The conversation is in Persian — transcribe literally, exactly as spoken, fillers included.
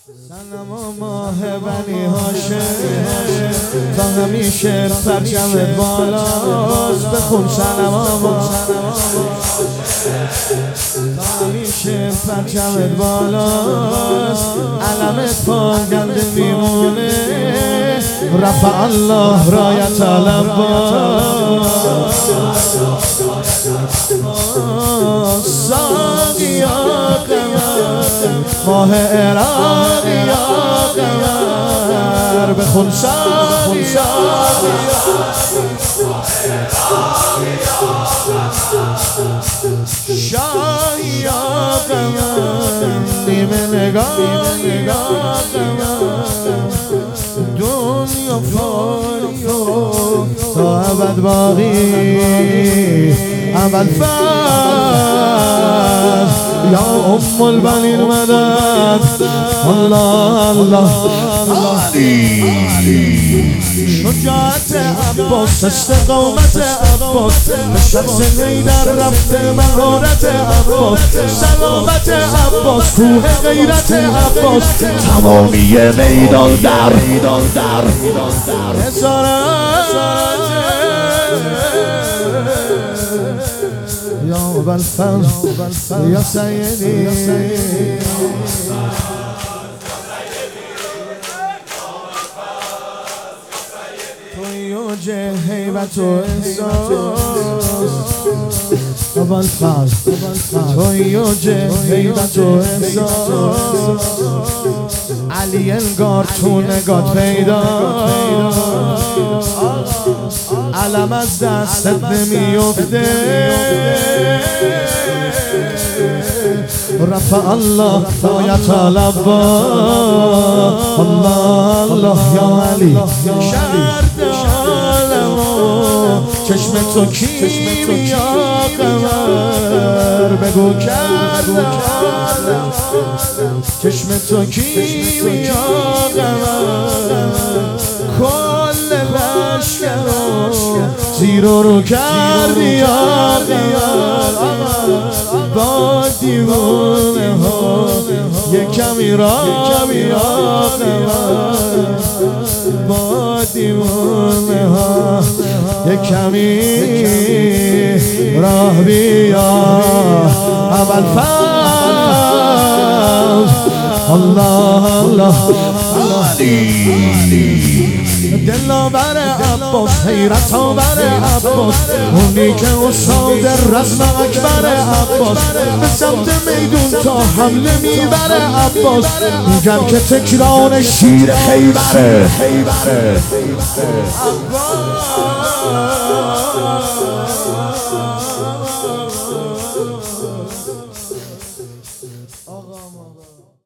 سلام و ماه بنی هاشم تا همیشه پرچمت بالاست. بخون سلام و ماه تا همیشه پرچمت بالاست. علمت پاینده میمونه. رفع الله رایت العباس. ساقیا ماه عراقی یا قمر. بخون ساقیا شاهی یا قمر. نیمه نگاه یا قمر. دنیا فانی تا ابد باقی ابد فر. یا ام البنین مدد الله الله شجاعت عباس استقامت عباس به شخص حیدر رفته مهارت عباس. سلامت عباس کوه غیرت عباس. تمامی میدان در یا بالفضل یا سیدی توی اوج هیبت و احساس. بالفضل توی اوج هیبت و احساس. علی انگار تو نگات پیدا. علم از دستت نمیفته. رفع الله رایت العباس. الله الله یا علی شرد عالمو چشم تو کیمیا قمر. بگو کردم چشم تو کیمیا قمر. کل لشکر زیرو رو کردی یا قمر. با دیوانه ها یک کمی راه بیا قمر. با دیوانه ها یک کمی راه بیا. اول فضل الله الله دلاور عباس حیرت آور عباس. اونی که استاد رزم اکبر عباس. به سمت میدون تا حمله میبره عباس. میگم که تکرار شیر خیبره. عباس